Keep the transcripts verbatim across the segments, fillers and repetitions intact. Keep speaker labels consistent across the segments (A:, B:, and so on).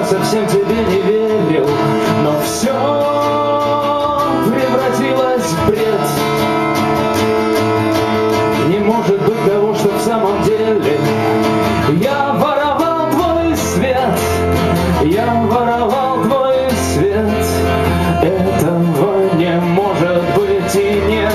A: совсем тебе не верил, но все превратилось в бред. Не может быть того, что в самом деле я воровал твой свет, я воровал твой свет. Этого не может быть и нет.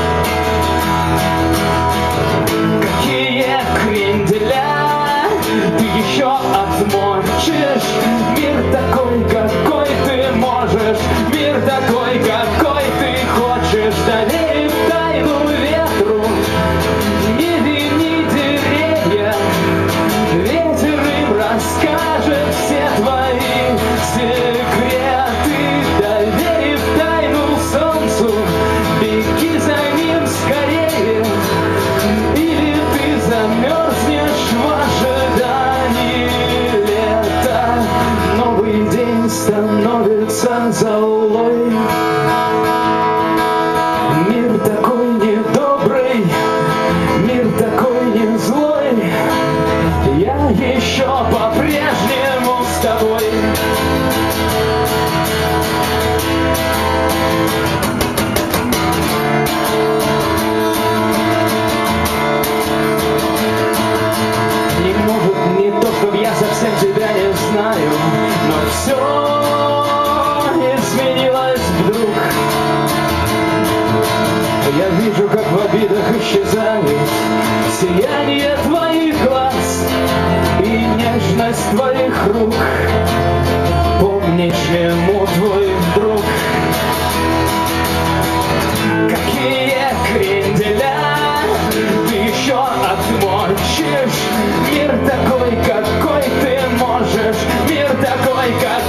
A: Какие кренделя ты еще отмочишь? Мир такой, какой ты можешь, мир такой, какой ты хочешь. Доверь в тайну ветру, не вини деревья, ветер им расскажет все твои секреты. Доверь в тайну солнцу, беги за ним скорее, или ты замерзнешь в ожидании лета. Новый день становится золой, мир такой недобрый, мир такой не злой. Я еще по-прежнему с тобой. Не может не то, чтоб я совсем тебя не знаю, но все изменилось вдруг. Я вижу, как в обидах исчезает сияние твоих глаз и нежность твоих рук. Помни, чему твой друг. Какие кренделя ты еще отмочишь? Мир такой, какой ты можешь, мир такой, как